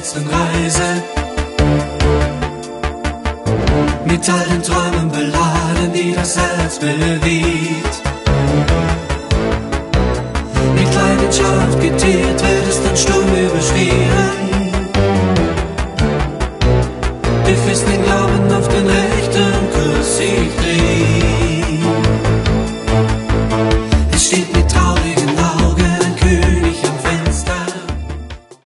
letzten Reise. Mit all den Träumen beladen, die das Herz bewegt.